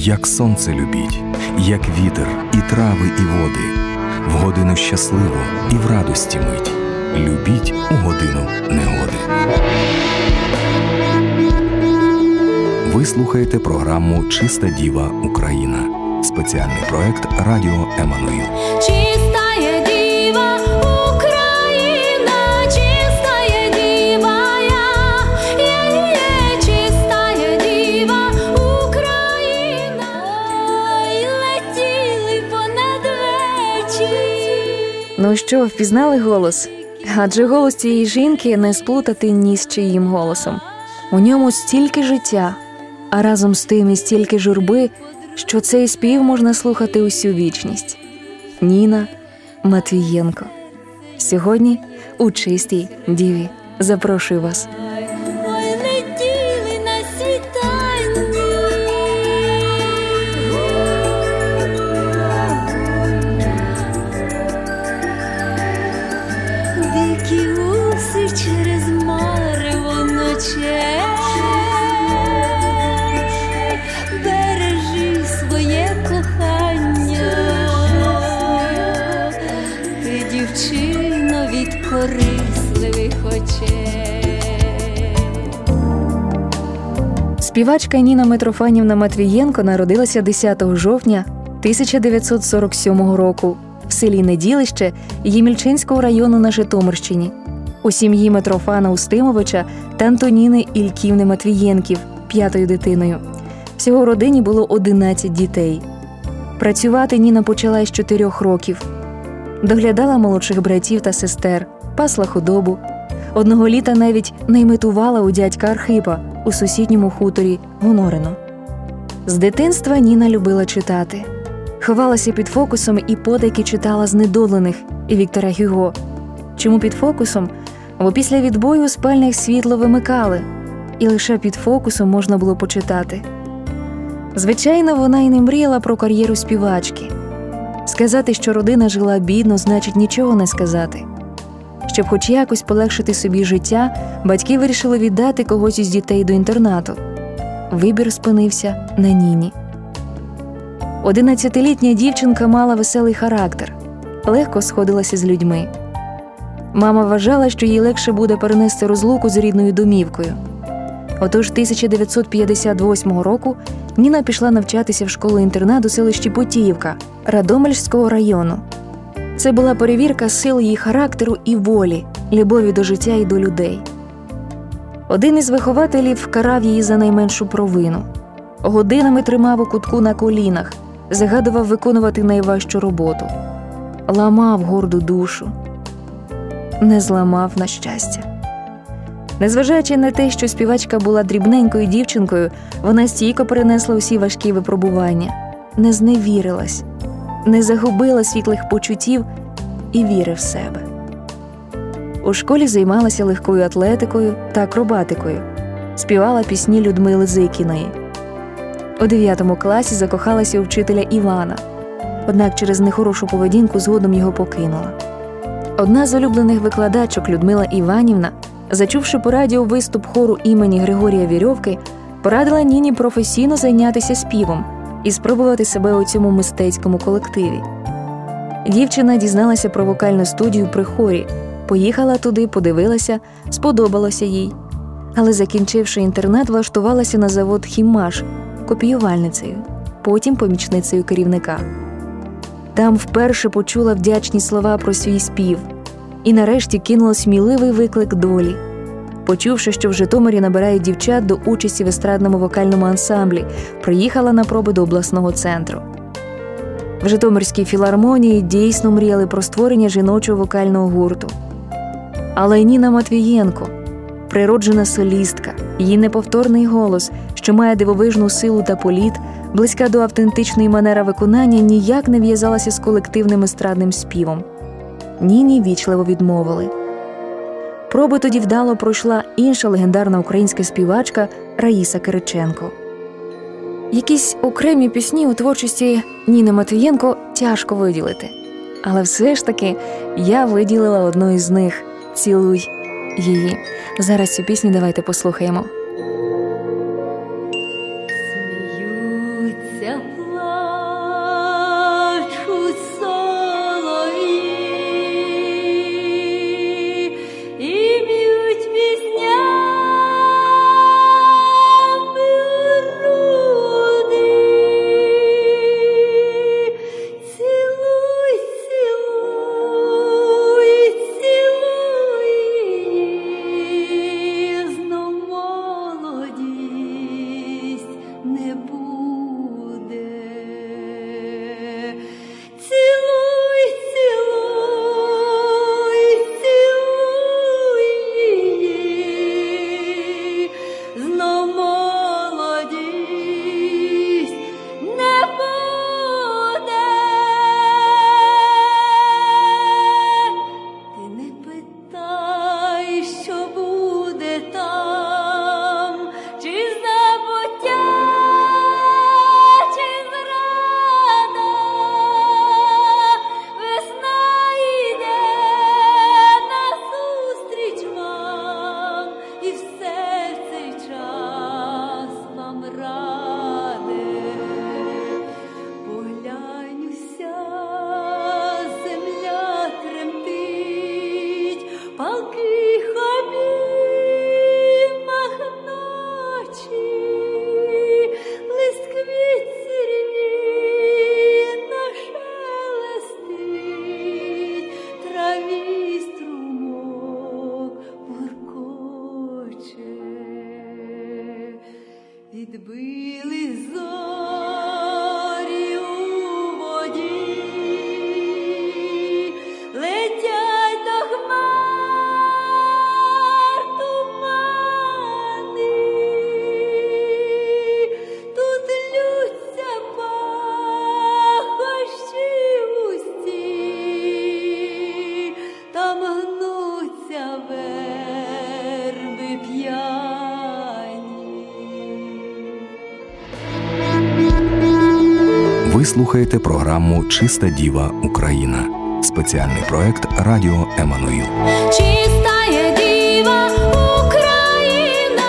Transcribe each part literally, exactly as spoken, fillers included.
як сонце любіть, як вітер, і трави, і води, в годину щасливу і в радості мить, любіть у годину негоди. Ви слухаєте програму «Чиста діва Україна». Спеціальний проект Радіо Еммануїл. Чистая діва Україна, чистая діва я, я є чистая діва Україна. Ой, летіли понад вечір. Ну що, впізнали голос? Адже голос цієї жінки не сплутати ні з чиїм голосом. У ньому стільки життя, а разом з тим і стільки журби, що цей спів можна слухати усю вічність. Ніна Матвієнко. Сьогодні у «Чистій діві». Запрошую вас. Ой, летіли на світанні. Дикі гуси через марево ночей. Бережи своє кохання. Ти, дівчино, від корисливих очей. Співачка Ніна Митрофанівна Матвієнко народилася десятого жовтня тисяча дев'ятсот сорок сьомого року в селі Неділище Ємільчинського району на Житомирщині у сім'ї Митрофана Устимовича та Антоніни Ільківни Матвієнків, п'ятою дитиною. Всього в родині було одинадцять дітей. Працювати Ніна почала із чотирьох років. Доглядала молодших братів та сестер, пасла худобу. Одного літа навіть наймитувала у дядька Архипа у сусідньому хуторі Монорино. З дитинства Ніна любила читати. Ховалася під фокусом і подайки читала «Знедолених» і Віктора Гюго. Чому під фокусом? Бо після відбою у спальнях світло вимикали, і лише під фокусом можна було почитати. Звичайно, вона й не мріяла про кар'єру співачки. Сказати, що родина жила бідно, значить нічого не сказати. Щоб хоч якось полегшити собі життя, батьки вирішили віддати когось із дітей до інтернату. Вибір спинився на Ніні. Одинадцятилітня дівчинка мала веселий характер, легко сходилася з людьми. Мама вважала, що їй легше буде перенести розлуку з рідною домівкою. Отож тисяча дев'ятсот п'ятдесят восьмого року Ніна пішла навчатися в школу-інтернат у селищі Потіївка Радомишльського району. Це була перевірка сил її характеру і волі, любові до життя і до людей. Один із вихователів карав її за найменшу провину. Годинами тримав у кутку на колінах, загадував виконувати найважчу роботу. Ламав горду душу. Не зламав, на щастя. Незважаючи на те, що співачка була дрібненькою дівчинкою, вона стійко перенесла усі важкі випробування, не зневірилась, не загубила світлих почуттів і віри в себе. У школі займалася легкою атлетикою та акробатикою, співала пісні Людмили Зикіної. У дев'ятому класі закохалася у вчителя Івана, однак через нехорошу поведінку згодом його покинула. Одна з улюблених викладачок, Людмила Іванівна, зачувши по радіо виступ хору імені Григорія Вірьовки, порадила Ніні професійно зайнятися співом і спробувати себе у цьому мистецькому колективі. Дівчина дізналася про вокальну студію при хорі, поїхала туди, подивилася, сподобалося їй. Але, закінчивши інтернат, влаштувалася на завод «Хіммаш» копіювальницею, потім помічницею керівника. Там вперше почула вдячні слова про свій спів і нарешті кинула сміливий виклик долі. Почувши, що в Житомирі набирають дівчат до участі в естрадному вокальному ансамблі, приїхала на проби до обласного центру. В Житомирській філармонії дійсно мріяли про створення жіночого вокального гурту. Але Ніна Матвієнко, природжена солістка, її неповторний голос, що має дивовижну силу та політ, близька до автентичної манери виконання, ніяк не в'язалася з колективним естрадним співом. Ніні вічливо відмовили. Проби тоді вдало пройшла інша легендарна українська співачка Раїса Кириченко. Якісь окремі пісні у творчості Ніни Матвієнко тяжко виділити. Але все ж таки я виділила одну із них – «Цілуй її». Зараз цю пісню давайте послухаємо. Сміються Ви слухаєте програму «Чиста діва Україна». Спеціальний проект Радіо Еммануїл. Чистая діва Україна.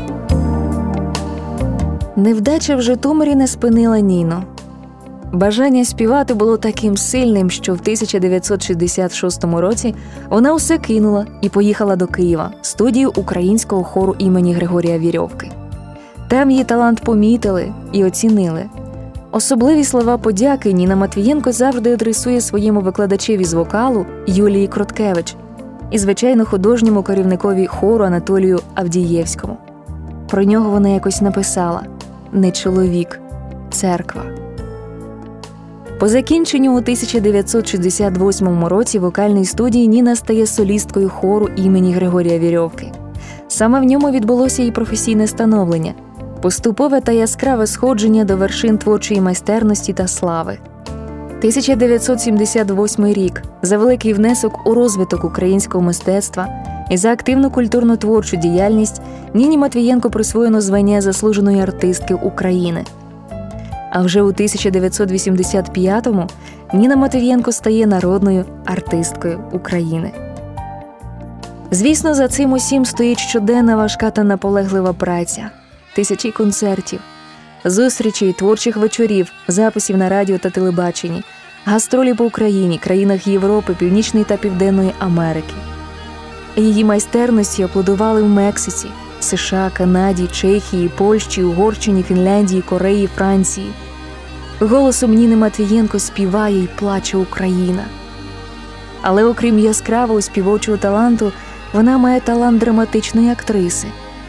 Невдача в Житомирі не спинила Ніну. Бажання співати було таким сильним, що в тисяча дев'ятсот шістдесят шостому році вона усе кинула і поїхала до Києва, в студію українського хору імені Григорія Вірьовки. Там її талант помітили і оцінили. Особливі слова подяки Ніна Матвієнко завжди адресує своєму викладачеві з вокалу Юлії Кроткевич і, звичайно, художньому керівникові хору Анатолію Авдієвському. Про нього вона якось написала: «Не чоловік, церква». По закінченню у тисяча дев'ятсот шістдесят восьмому році вокальної студії Ніна стає солісткою хору імені Григорія Вірьовки. Саме в ньому відбулося її професійне становлення, поступове та яскраве сходження до вершин творчої майстерності та слави. тисяча дев'ятсот сімдесят восьмий рік за великий внесок у розвиток українського мистецтва і за активну культурно-творчу діяльність Ніні Матвієнко присвоєно звання заслуженої артистки України. А вже у тисяча дев'ятсот вісімдесят п'ятому Ніна Матвієнко стає народною артисткою України. Звісно, за цим усім стоїть щоденна важка та наполеглива праця. Тисячі концертів, зустрічей, творчих вечорів, записів на радіо та телебаченні, гастролі по Україні, країнах Європи, Північної та Південної Америки. Її майстерності аплодували в Мексиці, США, Канаді, Чехії, Польщі, Угорщині, Фінляндії, Кореї, Франції. Голосом Ніни Матвієнко співає й плаче Україна. Але окрім яскравого співочого таланту, вона має талант драматичної актриси.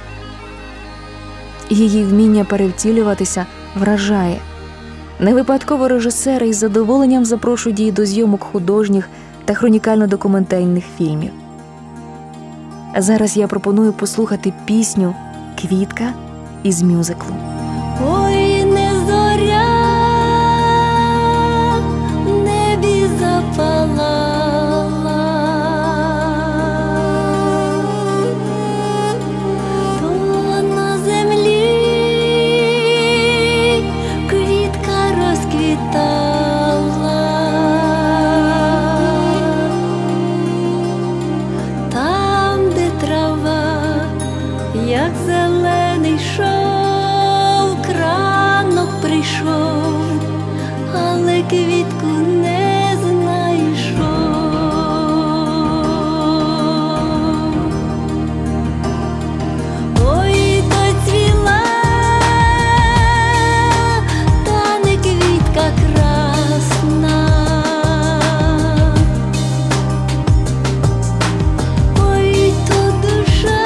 Її вміння перевтілюватися вражає. Не випадково режисери із задоволенням запрошують її до зйомок художніх та хронікально-документальних фільмів. А зараз я пропоную послухати пісню «Квітка» із мюзиклу. Ой, не зоря в небі запалала, то на землі квітка розквітала. Там, де трава, як зелений шов, кранок прийшов, але квітку не знайшов. Ой, то цвіла, та не квітка красна. Ой, то душа,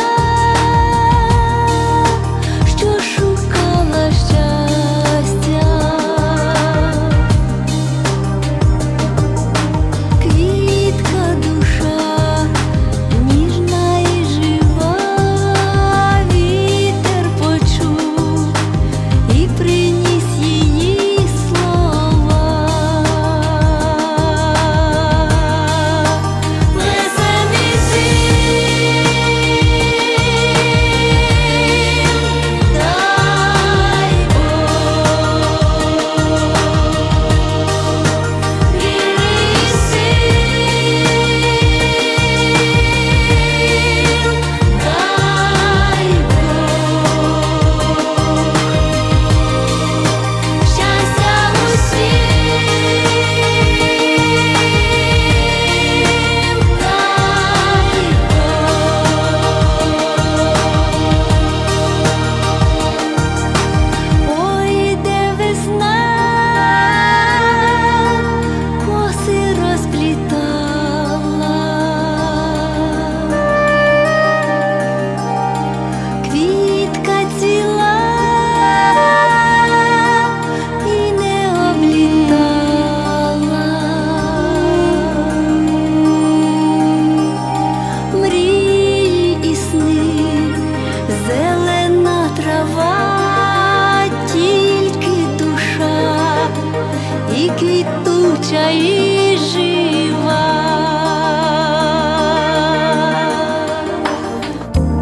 що шукала щастя. Квітка душа, ніжна і жива, вітер почув і приніс її слова. Несе сил, дай Бог, віри і сил, дай Бог, щастя усім, дай Бог. Ой, де весна коси розплітала, квітка цвіла і не облітала. Мрії і сни, зелена трава, тільки душа і квітуча, і жива.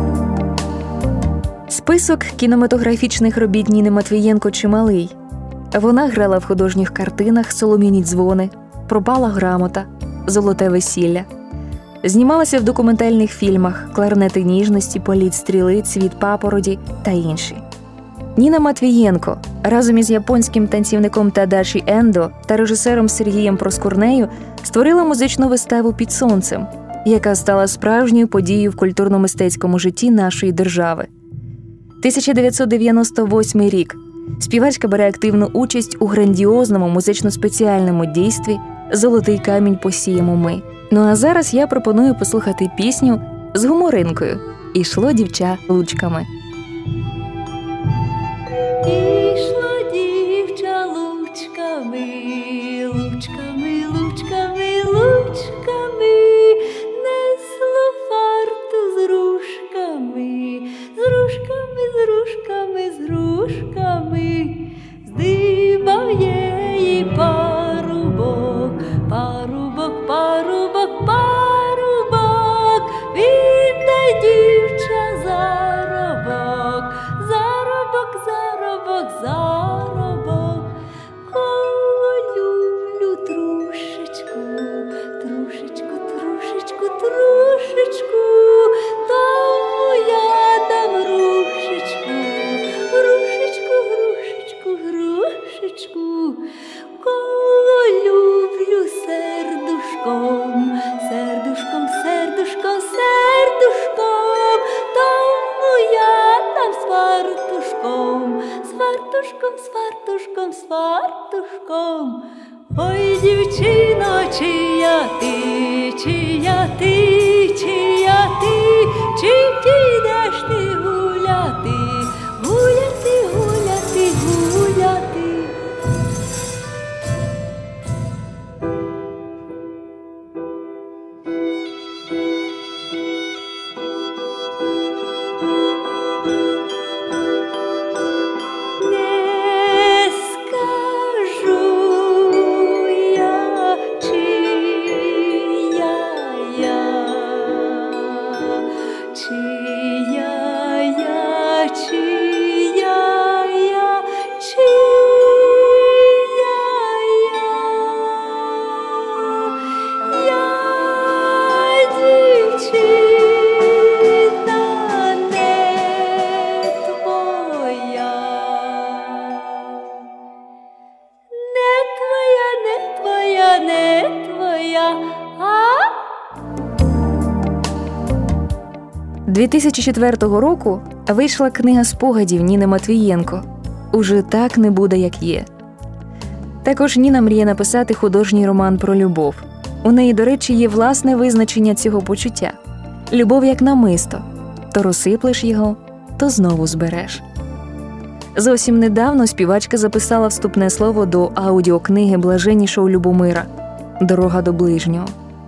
Список кінематографічних робіт Ніни Матвієнко чималий. Вона грала в художніх картинах «Солом'яні дзвони», «Пропала грамота», «Золоте весілля». Знімалася в документальних фільмах «Кларнети ніжності», «Політ стріли», «Цвіт папороді» та інші. Ніна Матвієнко разом із японським танцівником Тадаші Ендо та режисером Сергієм Проскурнею створила музичну виставу «Під сонцем», яка стала справжньою подією в культурно-мистецькому житті нашої держави. тисяча дев'ятсот дев'яносто восьмий рік. Співачка бере активну участь у грандіозному музично-спеціальному дійстві «Золотий камінь посіємо ми». Ну а зараз я пропоную послухати пісню з гуморинкою «Ішло дівча лучками». Ішло дівча лучками, лучками, лучками, лучками, несло фарту з рушками, з рушками, з рушками, з рушками, здибав її парубок, парубок, парубок, парубок, віддай дівча заробок, заробок, заробок, заробок, коло люблю трушечку, трушечку, трушечку, трушечку, тому я дам рушечку, грушечку, грушечку, грушечку, коло люблю сердушком, сердушком, сердушком, сердушком, тому я дам свартушком, свартушком, свартушком, свартушком. Ой, дівчино, чия ти, чия ти, чия ти, чи підеш ти гуляти, гуляти, гуляти, гуляти. Не скажу я, чия я, чия я, чия я, чия я, я дівчина не твоя, не твоя, не твоя, не твоя, а? дві тисячі четвертого року вийшла книга спогадів Ніни Матвієнко «Уже так не буде, як є». Також Ніна мріє написати художній роман про любов. У неї, до речі, є власне визначення цього почуття. Любов як намисто. То розсиплеш його, то знову збереш. Зовсім недавно співачка записала вступне слово до аудіокниги блаженнішого Любомира «Дорога до ближнього».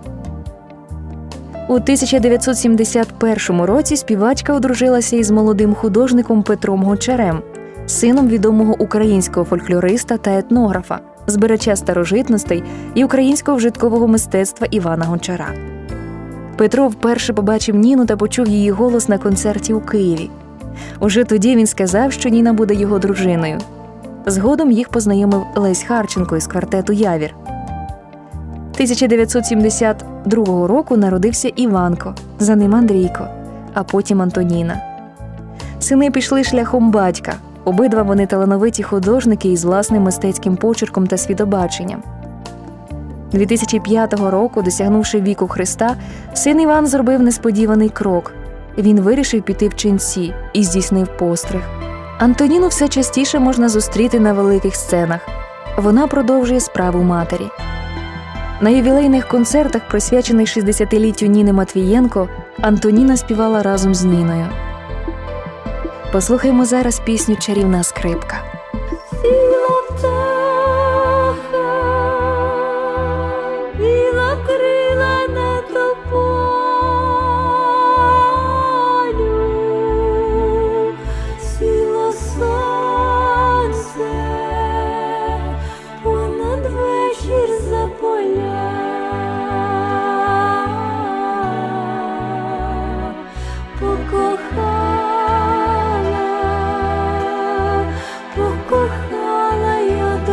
У тисяча дев'ятсот сімдесят першому році співачка одружилася із молодим художником Петром Гончарем, сином відомого українського фольклориста та етнографа, збирача старожитностей і українського вжиткового мистецтва Івана Гончара. Петро вперше побачив Ніну та почув її голос на концерті у Києві. Уже тоді він сказав, що Ніна буде його дружиною. Згодом їх познайомив Лесь Харченко із квартету «Явір». тисяча дев'ятсот сімдесят другого року народився Іванко, за ним Андрійко, а потім Антоніна. Сини пішли шляхом батька. Обидва вони талановиті художники із власним мистецьким почерком та світобаченням. дві тисячі п'ятого року, досягнувши віку Христа, син Іван зробив несподіваний крок. Він вирішив піти в ченці і здійснив постриг. Антоніну все частіше можна зустріти на великих сценах. Вона продовжує справу матері. На ювілейних концертах, присвячених шістдесятиліттю Ніни Матвієнко, Антоніна співала разом з Ніною. Послухаймо зараз пісню «Чарівна скрипка». Сіла птаха, біла крила на тополю, сіло сонце понад вечір за поля, покохала, покохала я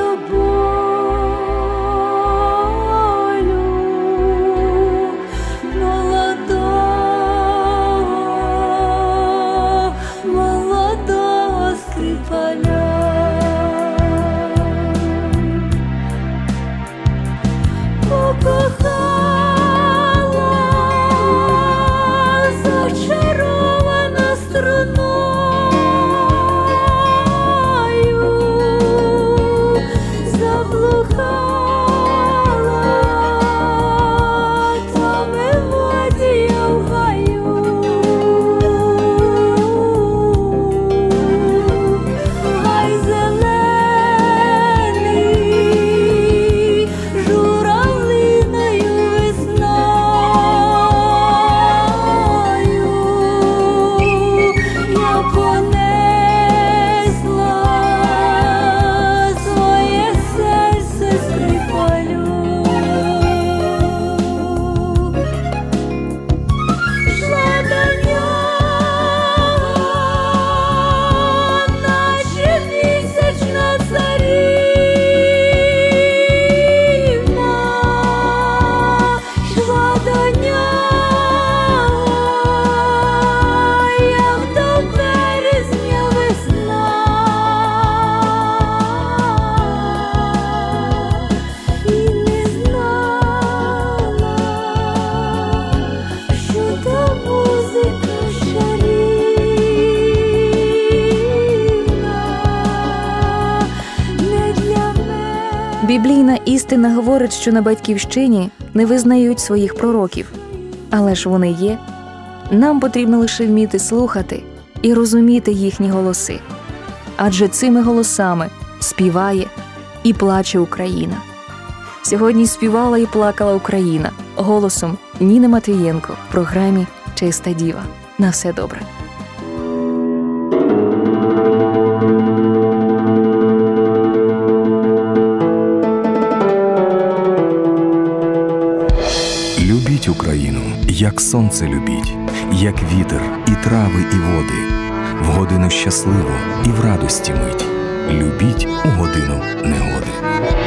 Біблійна істина говорить, що на батьківщині не визнають своїх пророків. Але ж вони є. Нам потрібно лише вміти слухати і розуміти їхні голоси. Адже цими голосами співає і плаче Україна. Сьогодні співала і плакала Україна голосом Ніни Матвієнко в програмі «Чиста діва». На все добре. Любіть Україну, як сонце любіть, як вітер, і трави, і води, в годину щасливу і в радості мить. Любіть у годину негоди.